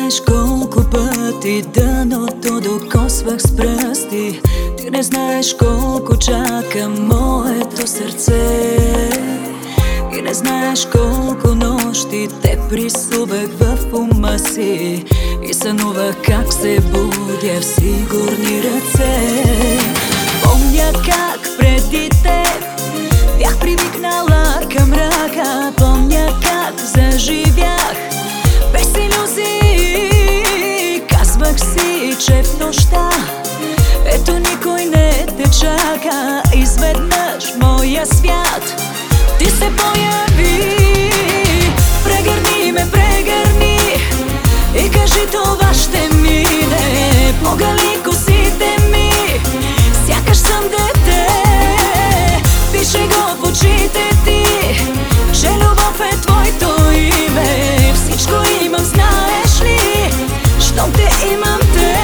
знаеш колко пъти дъното докосвах с пръсти. Ти не знаеш колко чака моето сърце. И не знаеш колко нощи те присувах в ума си и сънувах как се будя в сигурни ръце. Помня как преди теб бях привикнала към мрака. Помня как заживях без илюзии. Казвах си, че в нощта ето никой не те чака. Изведнъж моя свят ти се появи. Прегърни ме, прегърни и кажи това ще мине. Погали косите ми, сякаш съм дете. Пише го в очите ти, че любов е твоето име. Всичко имам, знаеш ли, щом те имам те.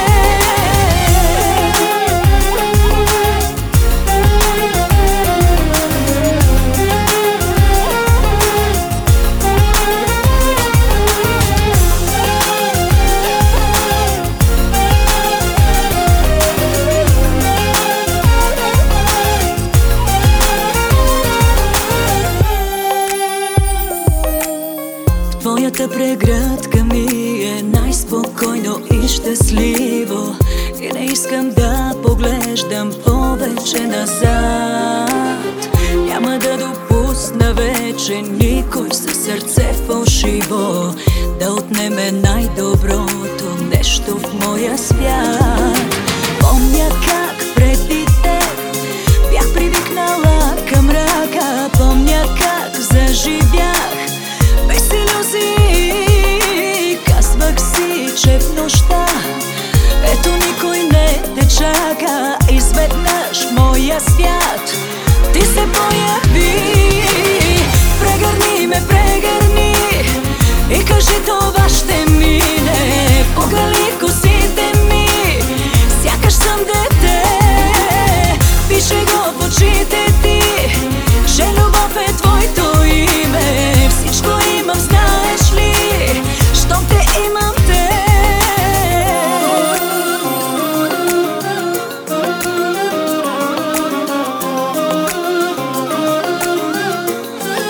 Твоята прегръдка ми е най-спокойно и щастливо. И не искам да поглеждам повече назад. Няма да допусна вече никой със сърце фалшиво да отнеме най-доброто нещо в моя свят. Помня как преди теб бях привикнала към мрака. Помня как заживях без илюзии. Казвах си, че в нощта ето никой не те чака. Изведнъж моя свят ти се появи. Прегърни ме, прегърни и кажи това